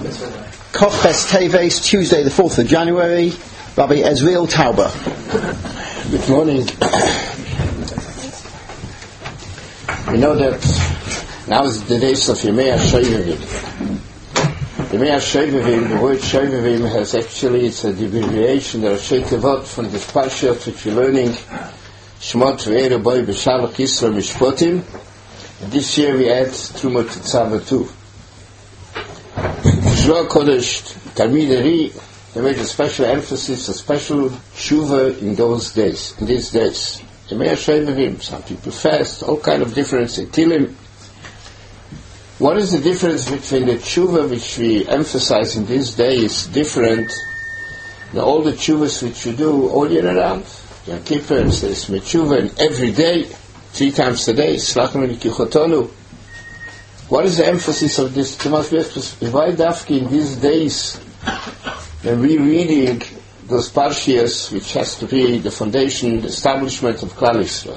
Koches Teves, Tuesday the 4th of January, Rabbi Ezriel Tauber. Good morning. We know that now is the days of Yemei HaShoivavim. Yemei HaShoivavim, the word Shoivavim has actually, it's a abbreviation, the Rashi Tevot from this Parshat which we're learning, Shmot Ve'eru Boi B'Shalach Yisro Mishpotim. This year we add Trumot Tzava too. Shloah Kodesh, Talmid Eri, they made a special emphasis, a special tshuva in these days. Yemei HaShoivavim, some people fast, all kind of difference in Tilim. What is the difference between the tshuva which we emphasize in these days different than all the tshuvas which we do all year around? Yom Kippur, there's tshuva and every day, 3 times a day, Slachim Kichotonu. What is the emphasis of this? Why Dafki in these days when we're reading those parshias which has to be the foundation, the establishment of Klal Yisrael?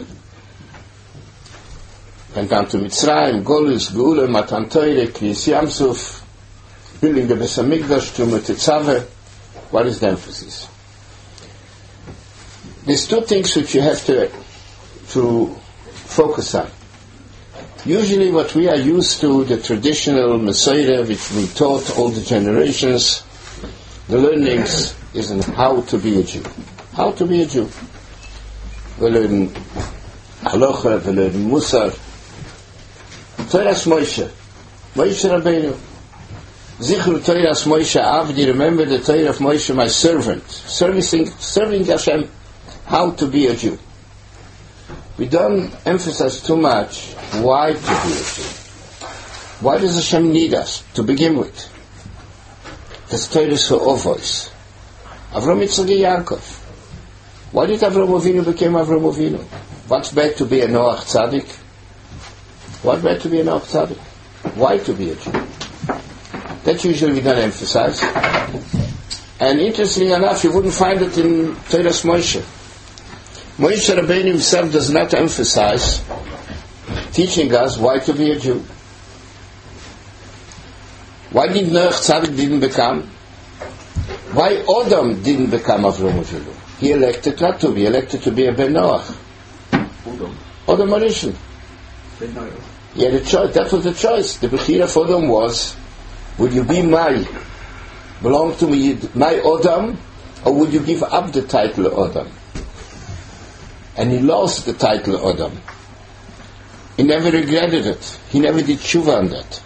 Went down to Mitzrayim, Golus, Geula, Matan Torah, Kriyas Yamsuf, building the Beis HaMikdash, Trumot Tzava. What is the emphasis? There's 2 things which you have to focus on. Usually what we are used to, the traditional Messiah which we taught all the generations, the learnings is on how to be a Jew. How to be a Jew. We learn Halacha, we learn Musar. Toras Moshe Rabbeinu. Zichru Toras Moshe Avdi, remember the Torah of Moshe, my servant. Serving Hashem, how to be a Jew. We don't emphasize too much why to be a Jew. Why does Hashem need us to begin with? That's Torah for all voice. Avram Yitzchak Yaakov. Why did Avram Avinu become Avram Avinu? What's bad to be a Noach Tzaddik? What bad to be a Noach Tzaddik? Why to be a Jew? That usually we don't emphasize. And interestingly enough, you wouldn't find it in Toras Moshe. Moshe Rabbeinu himself does not emphasize teaching us why to be a Jew. Why did Noach Tzaddik didn't become? Why Adam didn't become Avram Avinu? He elected not to be, elected to be a Ben Noach. Adam Arishan. He had a choice, that was the choice. The Bechira for Adam was, would you be belong to me, my Adam, or would you give up the title Adam? And he lost the title Adam. He never regretted it. He never did tshuva on that.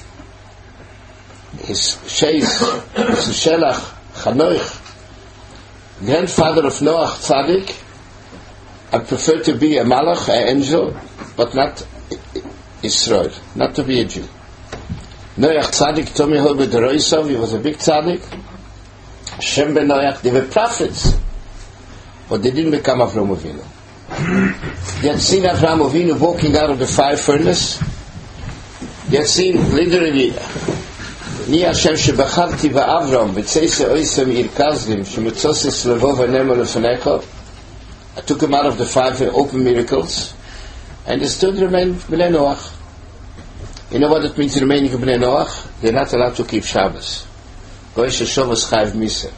His Sheikh, his Shelach, Chanoich, grandfather of Noach Tzaddik, I prefer to be a Malach, an angel, but not Israel, not to be a Jew. Noach Tzaddik, Tomi Hobe Deroisov, he was a big Tzaddik. Shem ben Noach, they were prophets, but they didn't become Avram Avinu. They had seen Avram Avinu walking out of the fire furnace. They had seen literally, Ni Hashem shebacharti ba'Avram, v'tzeise oisem irkazlim, shemetzoses levo v'nemo lefenecho. I took him out of the fire for open miracles, and they still remained Bnei Noach. You know what it means remaining Bnei Noach? They're not allowed to keep Shabbos. Goyish Shabbos Chayiv Misa.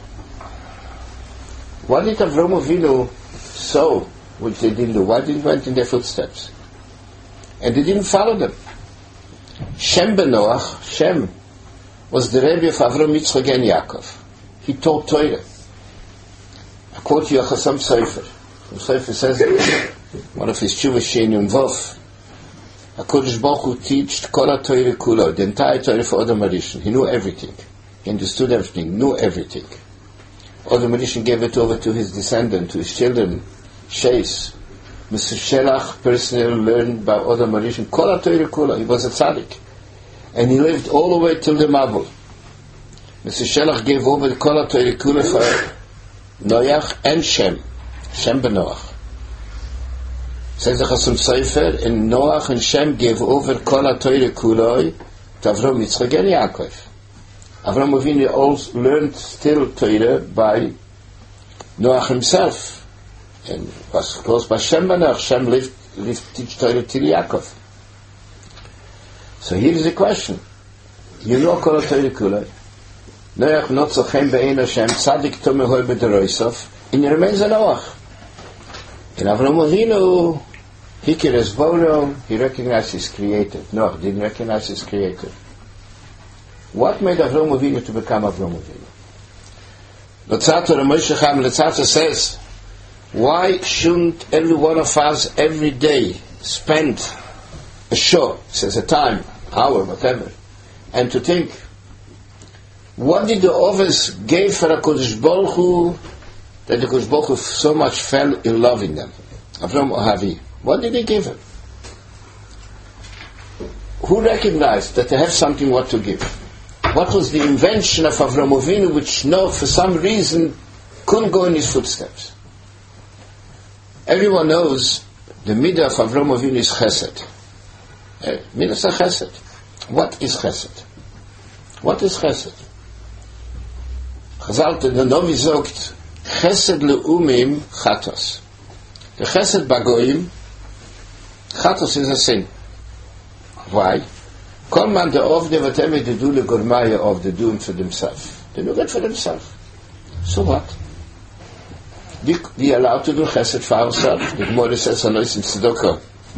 What did Avram Avinu saw, which they didn't do? Why didn't they went in their footsteps? And they didn't follow them. Shem ben Noach, Shem, was the Rebbe of Avram Yitzchak and Yaakov. He taught Torah. I quote you a Chassam Sofer. Sofer says, one of his Tshuva Shein Yom Vov, HaKadosh Baruch Hu taught Kol HaTorah Kulo, the entire Torah for Adam Arishan. He knew everything. He understood everything, knew everything. Adam Arishan gave it over to his descendant, to his children, Sheis. Mr. Shelach personally learned by Adam Arishan Kol HaTorah Kulo. He was a tzaddik. And he lived all the way till the Mabul. Mr. Shelach gave over the Kol HaTorah Kulo for Noach and Shem. Shem ben Noach. Says the Chassam Sofer, and Noach and Shem gave over Kol HaTorah Kuloi to Avram Yitzchak and Yaakov. Avram Avinu also learned still Torah by Noach himself, and was close by Shem ben Noach. Shem lived teach Torah till Yaakov. So here is the question. You know Kol HaTorah Kuloi. Noach not so chem be'ein Hashem, tzadik tomei hoi b'deroisof, and he remains a Noach. In Avram Avinu, Hikir Esboro, he recognized his creator. Noach didn't recognize his creator. What made Avram Avinu to become Avram Avinu? Luzzatto says, why shouldn't every one of us every day spend a show, says a time, hour, whatever, and to think, what did the others give for a Kodesh Baruch Hu, that the Kodesh Baruch Hu so much fell in love in them? Avram Ahavi. What did he give him? Who recognized that they have something what to give? What was the invention of Avram Avinu which for some reason couldn't go in his footsteps? Everyone knows the midah of Avram Avinu is chesed. Midah is chesed. What is chesed? What is chesed? Chazal, the Novi sagt, chesed le'umim chatos. The chesed bagoim, chatos is a sin. Why? Kol man the ovde whatever they do legormaya of they doing for themselves. They do it for themselves. So what? We are allowed to do chesed for ourselves. The Gemara says on us in Tzedakah.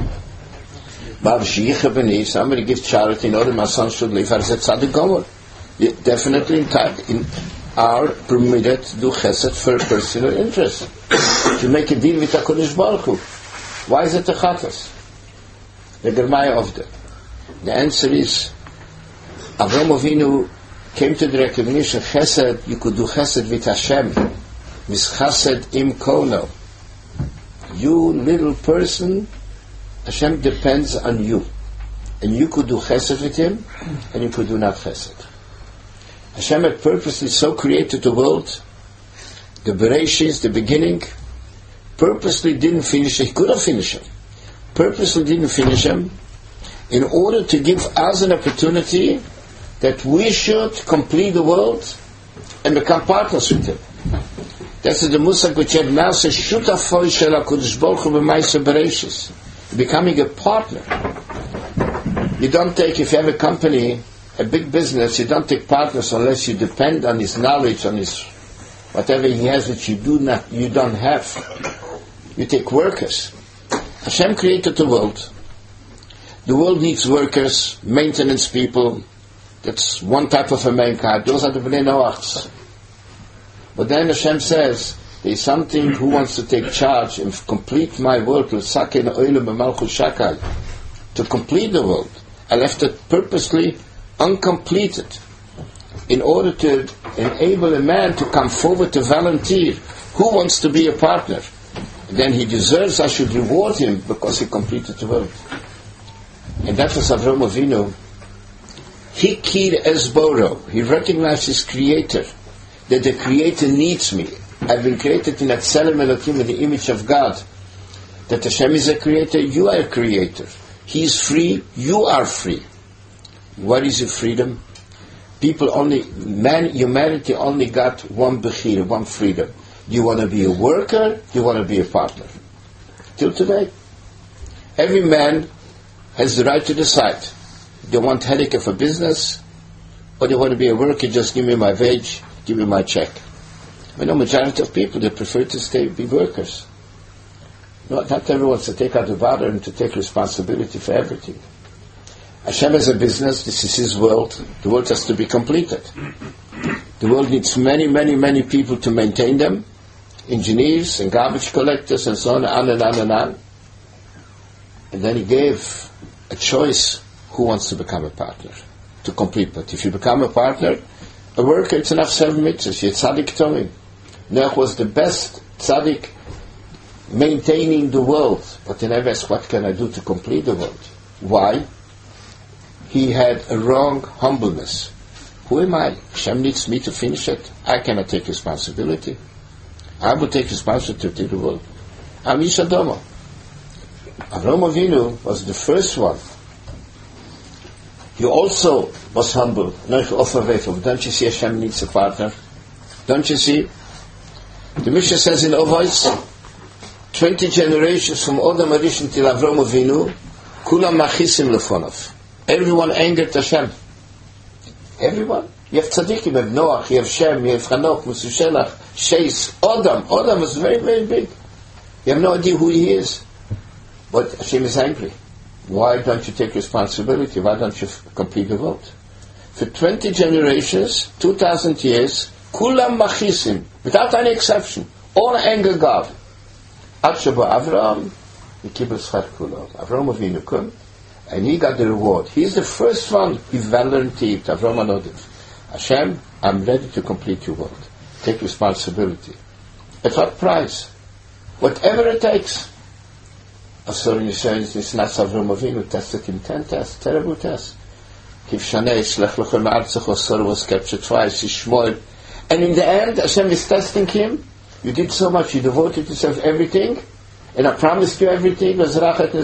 Somebody gives charity in order my son should live as a tzaddik gomer. Definitely are permitted to do chesed for personal interest. To make a deal with HaKadosh Baruch Hu. Why is it a chatas? The Germaya of the. The answer is, Avram Avinu came to the recognition, chesed, you could do chesed with Hashem. Mischased im kono. You little person, Hashem depends on you. And you could do chesed with Him, and you could do not chesed. Hashem had purposely so created the world, the Bereshis, the beginning, purposely didn't finish it. He could have finished him. Purposely didn't finish him in order to give us an opportunity that we should complete the world and become partners with Him. That's the Musag which had now says, Shutafoi shel HaKadosh Baruch Hu b'maaseh Bereshis. Becoming a partner. You don't take, if you have a company, a big business, you don't take partners unless you depend on his knowledge, on his whatever he has that you don't have. You take workers. Hashem created the world. The world needs workers, maintenance people. That's one type of a mankind. Those are the Bnei Noachs. But then Hashem says, there is something who wants to take charge and complete my world, to complete the world. I left it purposely uncompleted in order to enable a man to come forward to volunteer. Who wants to be a partner? And then he deserves I should reward him because he completed the world. And that was Avram Avinu. Hikir Esboro. He recognized his creator, that the creator needs me. I've been created in Atzelem Elokim, in the image of God. That Hashem is a creator, you are a creator. He is free, you are free. What is your freedom? Humanity only got one bechira, one freedom. You want to be a worker, you want to be a partner. Till today. Every man has the right to decide. They want headache of a business, or they want to be a worker, just give me my wage, give me my check. I know majority of people, they prefer to be workers. Not everyone wants to take out the bother and to take responsibility for everything. Hashem has a business, this is His world, the world has to be completed. The world needs many, many, many people to maintain them, engineers and garbage collectors and so on and on and on. And then He gave a choice who wants to become a partner, to complete. But if you become a partner, a worker, it's enough 7 mitzvahs, you're tzaddik tomim. Noach was the best tzaddik maintaining the world, but he never asked, what can I do to complete the world? Why? He had a wrong humbleness. Who am I? Hashem needs me to finish it. I cannot take responsibility. I will take responsibility to the world. I'm Ish Adomo. Avram Avinu was the first one. He also was humble. Don't you see Hashem needs a partner? Don't you see? The Mishnah says in Ovois, 20 generations from Adam Arishon till Avram Avinu, Kulam Machisim Lefonov. Everyone angered Hashem. Everyone. You have tzaddikim, you have Noach, you have Shem, you have Chanoch, Metushelach, Sheis, Odom. Odom is very, very big. You have no idea who he is. But Hashem is angry. Why don't you take responsibility? Why don't you complete the vote? For 20 generations, 2,000 years, Kulam Machisim, without any exception, all anger God. Ad Sheba Avraham, he kibbutz schar kulam. Avraham Avinu come, and he got the reward. He's the first one, he volunteered, Avraham Anodiv. Hashem, I'm ready to complete your work. Take responsibility. At what price? Whatever it takes. Asur Yisrael is not Avraham Avinu, tested him 10 tests, terrible tests. Kiv Shanei, Shlech Lechem Artzach, Asur was captured twice, Ishmael. And in the end, Hashem is testing him. You did so much, you devoted yourself everything, and I promised you everything, give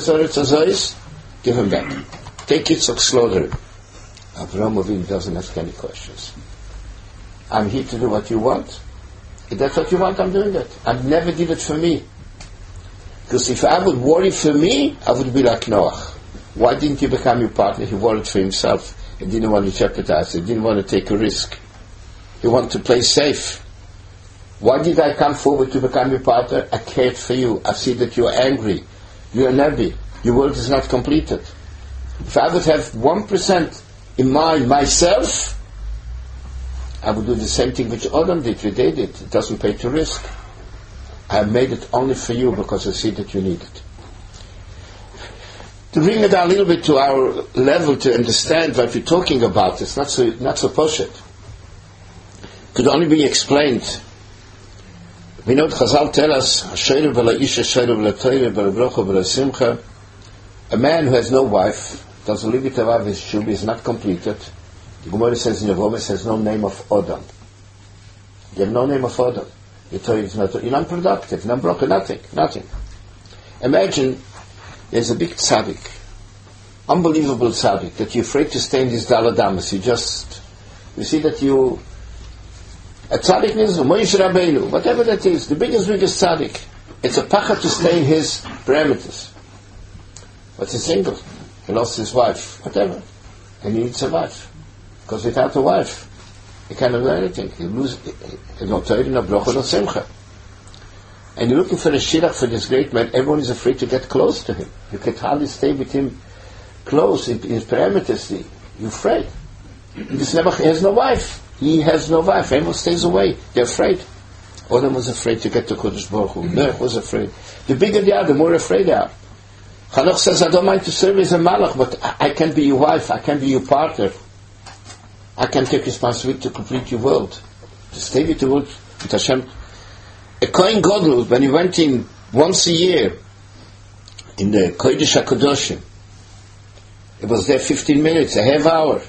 him back. Take Yitzchak, slaughter him. Avraham Avinu doesn't ask any questions. I'm here to do what you want. If that's what you want, I'm doing it. I never did it for me. Because if I would worry for me, I would be like Noach. Why didn't he become your partner? He worried for himself. He didn't want to jeopardize. He didn't want to take a risk. He wanted to play safe. Why did I come forward to become your partner? I cared for you. I see that you are angry. You are nervy. Your work is not completed. If I would have 1% in mind myself, I would do the same thing which Adam did, what they did. It doesn't pay to risk. I made it only for you because I see that you need it. To bring it down a little bit to our level to understand what we're talking about, it's not so poshut. Could only be explained. We know that Chazal tell us, a man who has no wife, doesn't live with a wife, his shub is not completed. The Gemara says in Yevamot, says no name of Odom. You have no name of Odom. You're unproductive, non-broken, nothing. Imagine there's a big tzaddik, unbelievable tzaddik, that you're afraid to stay in these daladamas. You see that a tzaddik means Moshe Rabbeinu, whatever that is, the biggest tzaddik. It's a pachad to stay in his parameters. But he's single. He lost his wife, whatever. And he needs a wife. Because without a wife, he cannot do anything. He loses no Torah, no bracha, no simcha. And you're looking for a shidduch for this great man. Everyone is afraid to get close to him. You can hardly stay with him close in his parameters. You're afraid. He has no wife. He has no wife. Everyone stays away. They're afraid. Adam was afraid to get to Kodesh Baruch Hu. Noach was afraid. The bigger they are, the more afraid they are. Chanoch says, I don't mind to serve as a malach, but I can't be your wife. I can't be your partner. I can't take responsibility to complete your world. To stay with the world, with Hashem. A Kohen Gadol, when he went in once a year, in the Kodesh HaKadoshim, it was there 15 minutes, a half hour.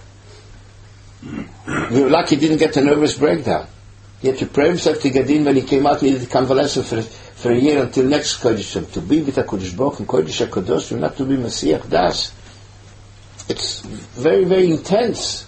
We were lucky he didn't get a nervous breakdown. He had to pray himself to get in. When he came out, he needed convalescence for a year until next Kodesh. To be with HaKadosh Baruch Hu, Kodesh HaKadoshim, not to be Messiah Das. It's very, very intense.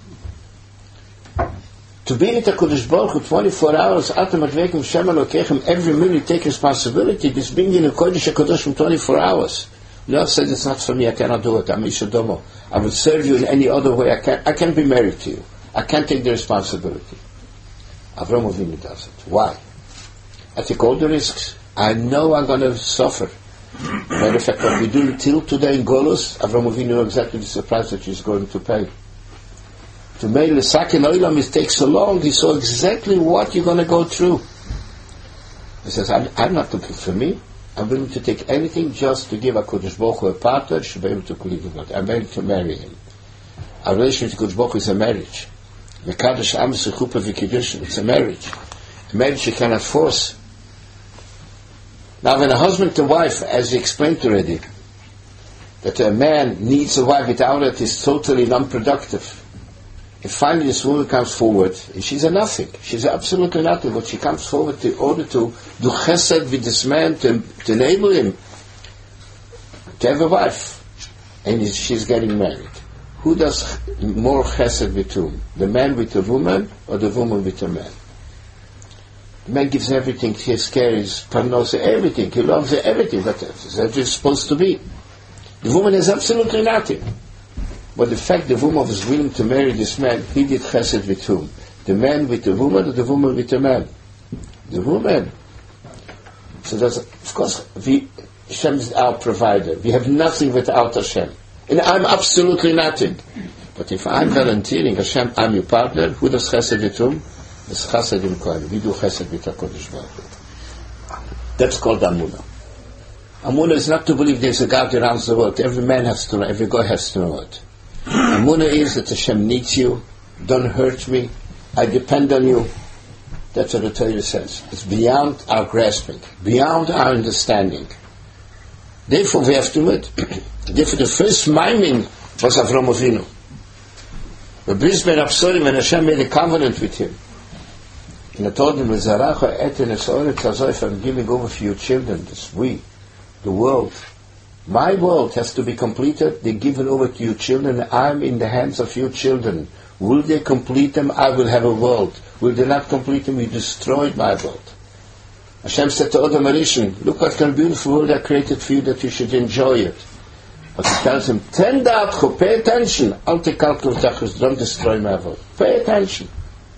To be with HaKadosh Baruch Hu 24 hours, Atam Advekim Shem Elokechem, every minute take responsibility. This being in a Kodesh HaKadoshim 24 hours. Lord said, it's not for me, I cannot do it. I'm Ishadomo. I will serve you in any other way. I can't be married to you. I can't take the responsibility. Avraham Avinu does it. Why? I take all the risks. I know I'm going to suffer. Matter of fact, what we do till today in Golus, Avraham Avinu knows exactly the price that he's going to pay. To make the Sakin Oilam, it takes so long. He saw exactly what you're going to go through. He says, I'm not looking for me. I'm willing to take anything just to give HaKadosh Baruch Hu a partner. Should be able to complete the God. I'm ready to marry him. Our relationship with HaKadosh Baruch Hu is a marriage. It's a marriage. A marriage you cannot force. Now when a husband and wife, as we explained already, that a man needs a wife without it is totally non-productive. And finally this woman comes forward, and she's a nothing. She's absolutely nothing, but she comes forward in order to do chesed with this man, to enable him to have a wife. And she's getting married. Who does more chesed with whom? The man with the woman or the woman with the man? The man gives everything, his care, his parnosa, everything. He loves everything. That's how it's supposed to be. The woman has absolutely nothing. But the fact the woman was willing to marry this man, he did chesed with whom? The man with the woman, or the woman with the man? The woman. So that's, of course, Hashem is our provider. We have nothing without Hashem. And I'm absolutely nothing. But if I'm volunteering, Hashem, I'm your partner, who does chesed with whom? It's chesed in Kohen. We do chesed with HaKadosh Baruch Hu. That's called Amunah. Amunah is not to believe there's a God that runs the world. Every man has to know, every guy has to know it. Amunah is that Hashem needs you, don't hurt me, I depend on you. That's what the Torah says. It's beyond our grasping, beyond our understanding. Therefore we have to do it. Therefore the first miming was Avraham Avinu. The Brisbane Absorim, when Hashem made a covenant with him, and I told him, I'm giving over for your children, this we, the world. My world has to be completed, they're given over to your children, I'm in the hands of your children. Will they complete them? I will have a world. Will they not complete them? You destroyed my world. Hashem said to Adam Arishan, look what kind of beautiful world I created for you that you should enjoy it. But he tells him, pay attention. Don't destroy my world. Pay attention.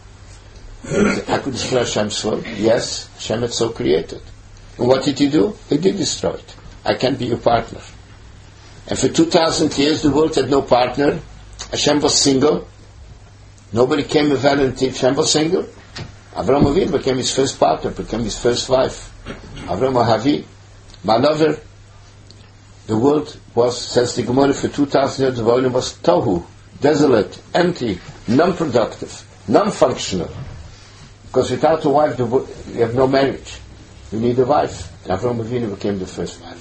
I could destroy Hashem's world. Yes, Hashem had so created. And what did he do? He did destroy it. I can't be your partner. And for 2,000 years the world had no partner. Hashem was single. Nobody came with volunteer. Hashem was single. Avraham Avinu became his first partner, became his first wife. Avraham Ahavi, my lover. The world was, says the Gemara, for 2,000 years the world was tohu, desolate, empty, non-productive, non-functional. Because without a wife you have no marriage. You need a wife. And Avraham Avinu became the first wife.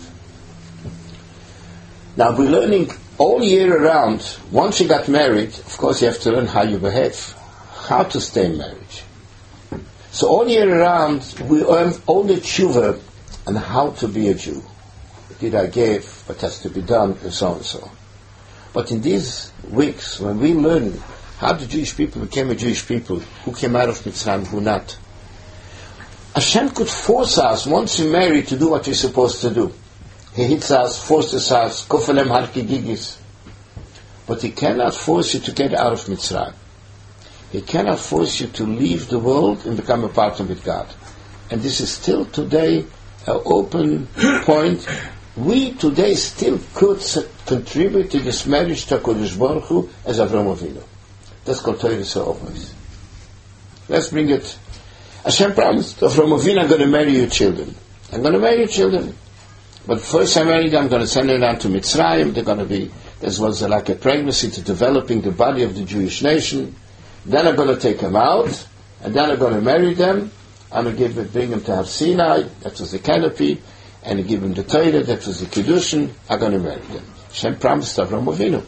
Now we're learning all year around. Once you got married, of course you have to learn how you behave, how to stay in marriage. So all year around we learn all the tshuva on how to be a Jew. What did I give? What has to be done? And so and so. But in these weeks, when we learn how the Jewish people became a Jewish people, who came out of Mitzrayim, who not, Hashem could force us, once we marry, to do what we're supposed to do. He hits us, forces us, kofalem harkigigis. But He cannot force you to get out of Mitzrayim. He cannot force you to leave the world and become a partner with God. And this is still today an open point. We today still could contribute to this marriage to HaKadosh Baruch Hu as Avraham Avinu. That's called Torah always. Let's bring it. Hashem promised Avraham Avinu, I'm going to marry your children. I'm going to marry your children. But first I marry them, I'm going to send them down to Mitzrayim. They're going to be, this was like a pregnancy to developing the body of the Jewish nation. Then I'm going to take them out, and then I'm going to marry them. I'm going to bring them to Har Sinai, that was the canopy, and give them the Torah, that was the Kiddushin. I'm going to marry them. Hashem promised Avraham Avinu.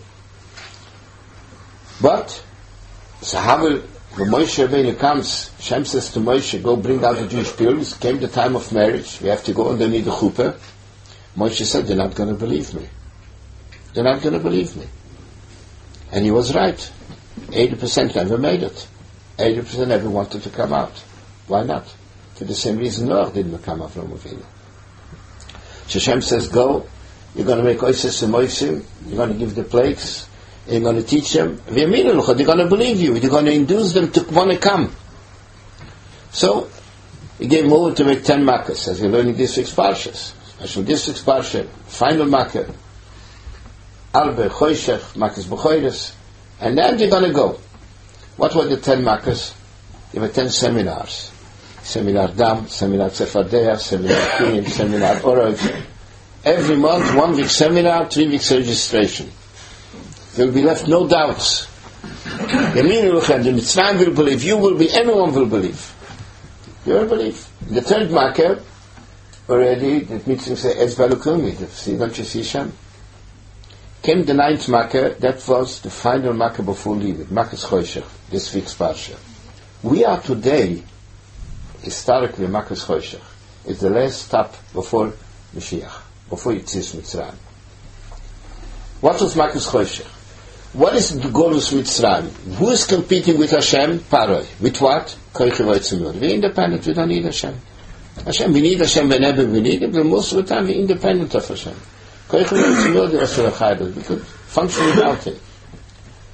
But, so how will, when Moshe Rabbeinu comes, Hashem says to Moshe, go bring out the Jewish people. It came the time of marriage. We have to go underneath the chuppah. Moshe said, they're not going to believe me. They're not going to believe me. And he was right. 80% never made it. 80% never wanted to come out. Why not? For the same reason Noach didn't come out from Avinu. So Hashem says, go, you're going to make oises and moisim, you're going to give the plagues, and you're going to teach them. They're going to believe you. You're going to induce them to want to come. So, he gave them over to make 10 makkahs, as we're learning this week's parshas. From this week's parsha, final makkah, Arbe, Choshech, Makkahs B'choros, and then they're going to go. What were the 10 makkahs? There were 10 seminars. Seminar Dam, Seminar Tzefardea, Seminar Kinim, Seminar Orov. Every month, 1 week seminar, 3 weeks registration. There will be left no doubts. The Mitzrayim will believe, you will be, everyone will believe. You will believe. The third makkah, already, the Mitzrayim say, Ez Balukumi, don't you see Hashem? Came the 9th makkah, that was the final makkah before leaving, Makkahs Choshech, this week's parsha. We are today, historically, Makkahs Choshech. It's the last stop before Mashiach, before Yitzis Mitzrayim. What was Makkahs Choshech? What is the goal of Mitzrayim? Who is competing with Hashem? Paroi. With what? We're independent, we don't need Hashem. We need Hashem whenever we need Him, but most of the time we're independent of Hashem. We could function without Him.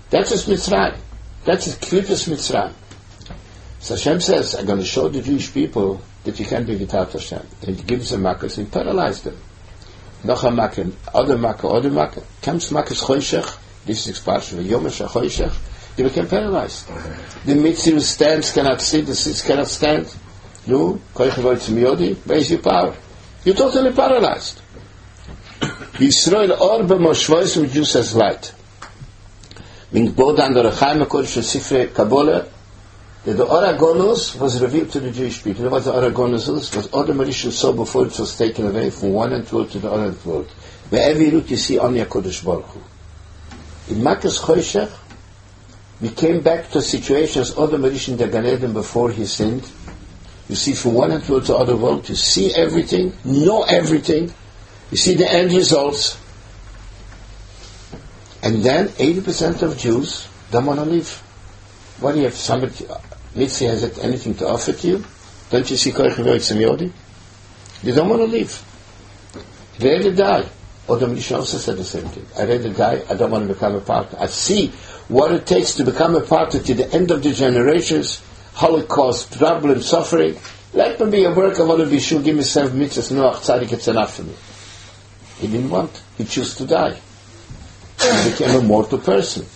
That is Mitzrayim. That is Klippus Mitzrayim. So Hashem says, I'm going to show the Jewish people that you can't be without Hashem. And he gives them makkahs and paralyze them. Noch a makkah, other makkah. Comes makkahs choshech, this is Parsha Yomesh HaChoshech, they became paralyzed. The Mitzvah stands, cannot sit, the sits cannot stand. You, where's your power? You're totally paralyzed. Yisrael orbe moshvois Jews as light. Min Bodan der Chaim HaKodesh Sifrei Kabbalah, that the Oragonus was revealed to the Jewish people. What the Oragonus was all the Mauritian saw before it was taken away from one end world to the other world. Wherever you look, you see only HaKodesh Baruch Hu. In Makkah's Choshech, we came back to situations all the Mauritian the Gan Eden before he sinned. You see from one end world to the other world, you see everything, know everything, you see the end results. And then 80% of Jews don't want to live. What do you have? Somebody, Mitzvah has anything to offer to you? Don't you see Koich V'Yotzim Yodi? They don't want to live. They rather die. Or the Mishnah also said the same thing. I rather die, I don't want to become a partner. I see what it takes to become a partner to the end of the generations, Holocaust, trouble and suffering. Let me be a work, I want to be sure, give me 7 mitzvahs, no, tzaddik, it's enough for me. He didn't want. He chose to die. He became a mortal person.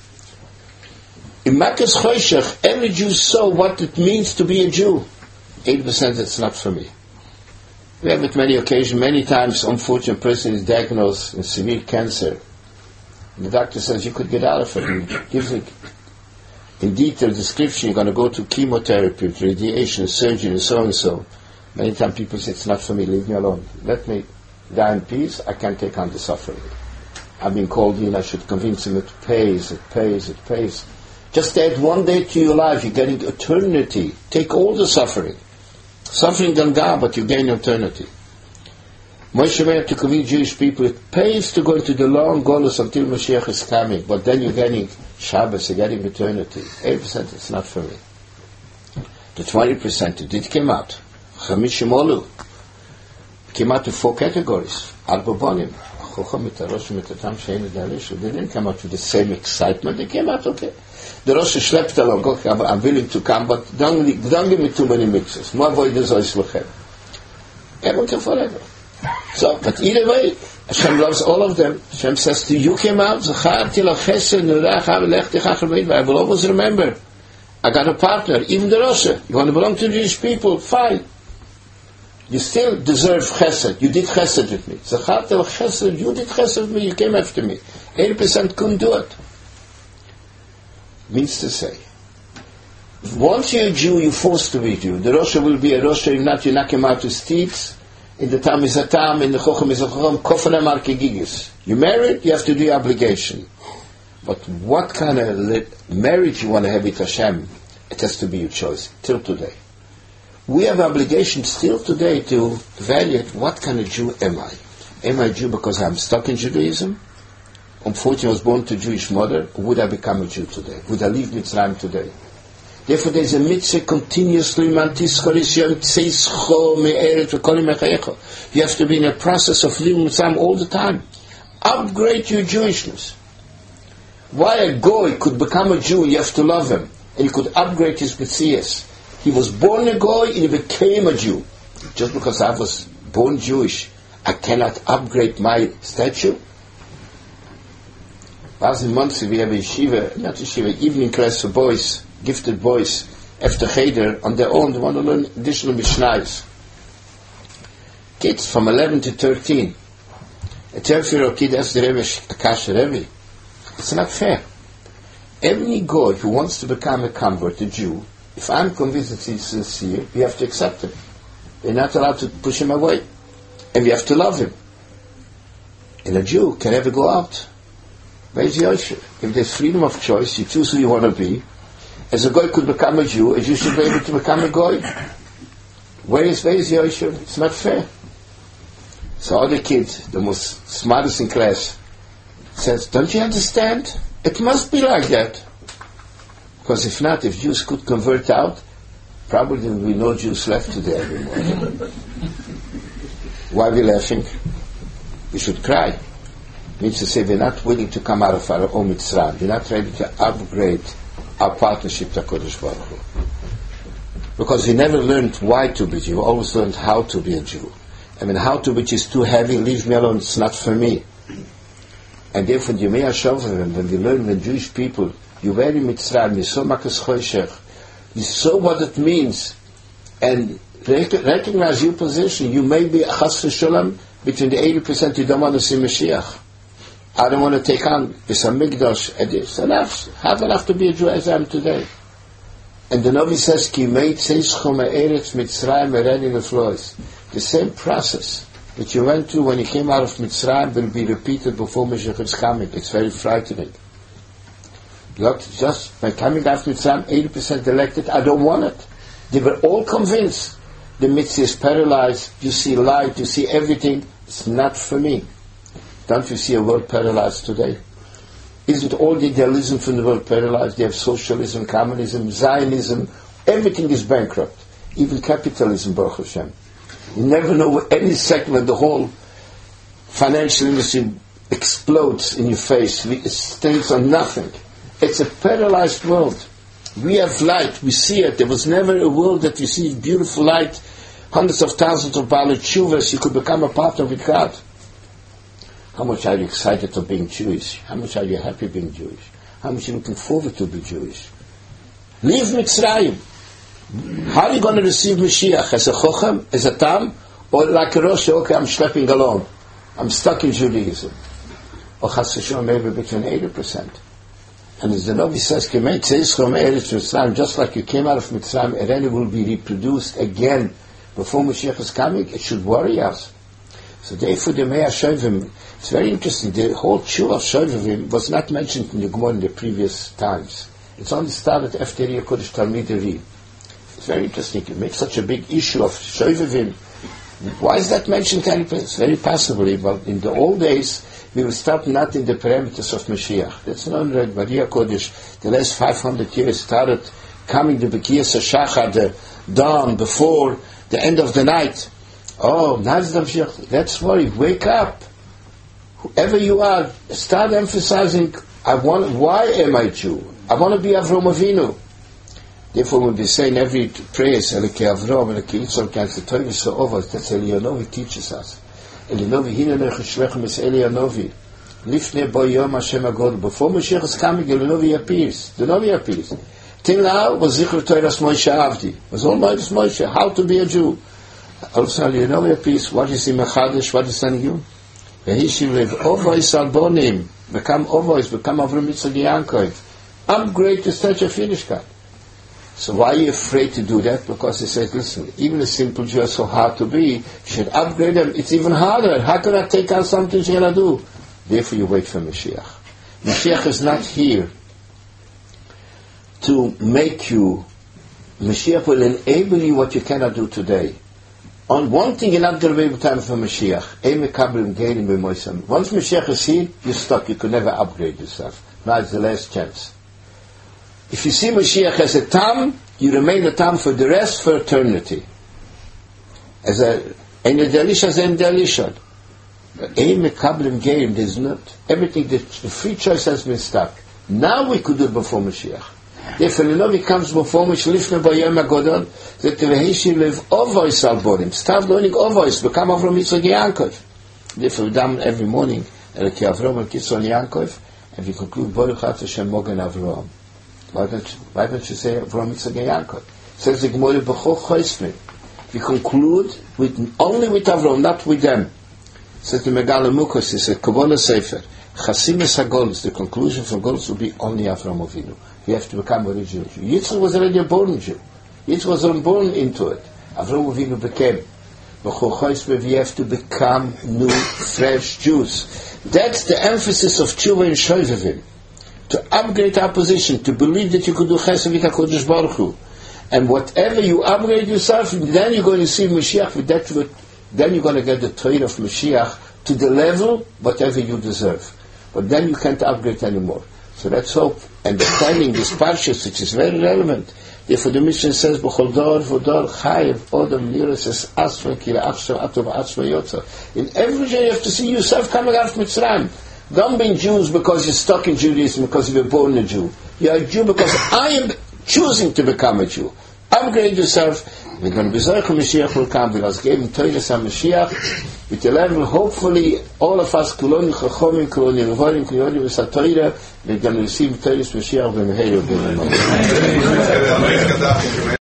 In Makkah's Choshech, every Jew saw what it means to be a Jew. 80% it's not for me. We have it many occasions, many times, unfortunate person is diagnosed with severe cancer. The doctor says you could get out of it. And gives it in detail description, you're going to go to chemotherapy, radiation, surgery, and so and so. Many times people say, it's not for me, leave me alone. Let me die in peace, I can't take on the suffering. I've been called in, I should convince him it pays. Just add one day to your life, you're getting eternity. Take all the suffering. Suffering don't go, but you gain eternity. Moshe had to convince Jewish people, it pays to go into the long golus until Mashiach is coming, but then you're getting Shabbos, you're getting eternity. 80% it's not for me. The 20% it did come out. Chamishim Olu. Came out to 4 categories. Arba Bonim. They didn't come out with the same excitement. They came out okay. The Rosh slept along. Okay, I'm willing to come, but don't give me too many mixes. More avoiders ois lechem. Everyone can forever. So, but either way, Hashem loves all of them. Hashem says to you came out. I will always remember. I got a partner, even the Rosh. You want to belong to the Jewish people? Fine. You still deserve chesed. You did chesed with me. Zachartel chesed. You did chesed with me. You came after me. 80% couldn't do it. Means to say, once you're a Jew, you're forced to be a Jew. The Rosh will be a Rosh. If not, you knock him out to steeds. In the Tam is a Tam. In the Chochem is a Chochem. Kofana marke gigis. You married, you have to do your obligation. But what kind of marriage you want to have with Hashem, it has to be your choice. Till today. We have obligation still today to evaluate what kind of Jew am I. Am I a Jew because I'm stuck in Judaism? Unfortunately, I was born to a Jewish mother. Or would I become a Jew today? Would I leave Mitzrayim today? Therefore, there is a mitzvah continuously. You have to be in a process of leaving Mitzrayim all the time. Upgrade your Jewishness. Why a Goy could become a Jew, you have to love him. And he could upgrade his Metzias. He was born a Goy and he became a Jew. Just because I was born Jewish, I cannot upgrade my statue. Last month we have a yeshiva, not yeshiva, evening class for boys, gifted boys, after Cheder, on their own, they want to learn additional Mishnayos. Kids from 11 to 13. A 12-year-old kid asks the Rebbe, Akasha Rebbe, it's not fair. Every Goy who wants to become a convert, a Jew, if I'm convinced that he's sincere, we have to accept him. We're not allowed to push him away. And we have to love him. And a Jew can never go out. Where's the Yosher? If there's freedom of choice, you choose who you want to be. As a Goy could become a Jew, a Jew should be able to become a Goy. Where is the Yosher? It's not fair. So other kid, the most smartest in class, says, don't you understand? It must be like that. Because if not, if Jews could convert out, probably there will be no Jews left today anymore. Why are we laughing? We should cry. Means to say we're not willing to come out of our own Mitzrayim. We're not ready to upgrade our partnership to HaKadosh Baruch Hu. Because we never learned why to be Jew, we always learned how to be a Jew. I mean, how to, which is too heavy, leave me alone, it's not for me. And therefore, when we learn when Jewish people, you were in Mitzrayim, you saw Makas Choshech, you saw what it means, and recognize your position. You may be Chas v'Sholem between the 80% you don't want to see Mashiach. I don't want to take on this Hamikdash. It's enough. Have enough to be a Jew as I am today. And the Navi says, Ki meit seischom ha'eretz Mitzrayim ereni leflois. The same process that you went through when you came out of Mitzrayim will be repeated before Mashiach is coming. It's very frightening. Just by coming out of Mitzrayim, 80% elected, I don't want it. They were all convinced. The mitzvah is paralyzed. You see light, you see everything. It's not for me. Don't you see a world paralyzed today? Isn't all the idealism from the world paralyzed? They have socialism, communism, Zionism. Everything is bankrupt. Even capitalism, Baruch Hashem. You never know any second when the whole financial industry explodes in your face. It stands on nothing. It's a paralyzed world. We have light. We see it. There was never a world that we see beautiful light. Hundreds of thousands of Baalei Teshuvos. You could become a partner with God. How much are you excited of being Jewish? How much are you happy being Jewish? How much are you looking forward to be Jewish? Leave Mitzrayim. How are you going to receive Mashiach? As a Chochem? As a Tam? Or like a Rosh? Okay, I'm schlepping along. I'm stuck in Judaism. Or Chas v'Sholom, maybe between 80%. And as the Navi says, just like you came out of Mitzrayim, Ereni will be reproduced again before Mashiach is coming. It should worry us. So therefore the Mei HaShovim, it's very interesting, the whole Tshuva of Shovim was not mentioned in the Gemara in the previous times. It's only started after Yekodesh Talmid Ri. It's very interesting, you make such a big issue of Shovim. Why is that mentioned? It's very possibly, but in the old days, we will start not in the parameters of Mashiach. That's not right. Maria Kodesh, the last 500 years started coming the Bekiyas HaShachar, the dawn before the end of the night. Oh, Mashiach, that's worry. Wake up. Whoever you are, start emphasizing, why am I Jew? I want to be Avram Avinu. Therefore, when we say in every prayer, Elokei Avram, Elokei Yitzchak, the Torah is so over, that's Eliyahu teaches us. Eliyahu, Hinei Cheshlechem is Eliyahu. Lifnei bo yom Hashem HaGodol. Before Mashiach is coming, Eliyahu appears. The Navi appears. Till now, was Zichur Toras Moshe Avdi. Was all Moshe Moshe, how to be a Jew. Also, Eliyahu appears. What is in Mechadish? What is on you? Vehishiv lev Ovois Albonim. Become Ovois, become Avram Yitzchak Yankov. Upgrade to such a Yiddishkeit. So why are you afraid to do that? Because he says, listen, even a simple Jew is so hard to be, you should upgrade them. It's even harder. How can I take out something you cannot do? Therefore you wait for Mashiach. Mashiach is not here to make you. Mashiach will enable you what you cannot do today. On one thing you're not going to be able to have for Mashiach. Once Mashiach is here, you're stuck. You could never upgrade yourself. Now it's the last chance. If you see Mashiach as a Tam, you remain a Tam for the rest, for eternity. As a Delisha, as a Delisha. But there's not. Everything, the free choice has been stuck. Now we could do it before Mashiach. Therefore, the Navi comes before Mashiach, that the Vehishi live Ovois Albonim. Start learning Ovois, become Avram Yitzchak Yankov. Therefore, we daven every morning, Elokei Avram and Yitzchak Yankov, and we conclude, Baruch Hashem Mogen Avram. Why don't you say Avram Yitzchak Yankov? It says the Gemara B'chol Choismim. We conclude only with Avram, not with them. It says the Megala Mukos, it says Kavona Sefer. Chasimis HaGolus, the conclusion from Golus will be only Avram Avinu. We have to become original Jew. Yitzchak was already a born Jew. Yitzchak was born into it. Avram Avinu became. B'chol Choismim, we have to become new, fresh Jews. That's the emphasis of Tshuva and Shovim. To upgrade our position, to believe that you could do Chesed with HaKadosh Baruch Hu. And whatever you upgrade yourself, then you're going to see Mashiach with that, then you're going to get the Torah of Mashiach to the level, whatever you deserve. But then you can't upgrade anymore. So let's hope. And the timing, this Parshas, which is very relevant. Therefore the Mishnah says, B'chol dor v'dor chayev odom liras es asma ki la'achshav atov atzma yotza. In every day you have to see yourself coming out of Mitzrayim. Don't be Jews because you're stuck in Judaism, because you were born a Jew. You're a Jew because I am choosing to become a Jew. Upgrade yourself. We're going to be Zohar Mashiach will come. We're giving Toiles HaMashiach. With the level, hopefully, all of us, Kuloni Chachomim, Kuloni Revorim, Kuloni V'Satoira, we're going to receive Toiles Mashiach when we're here.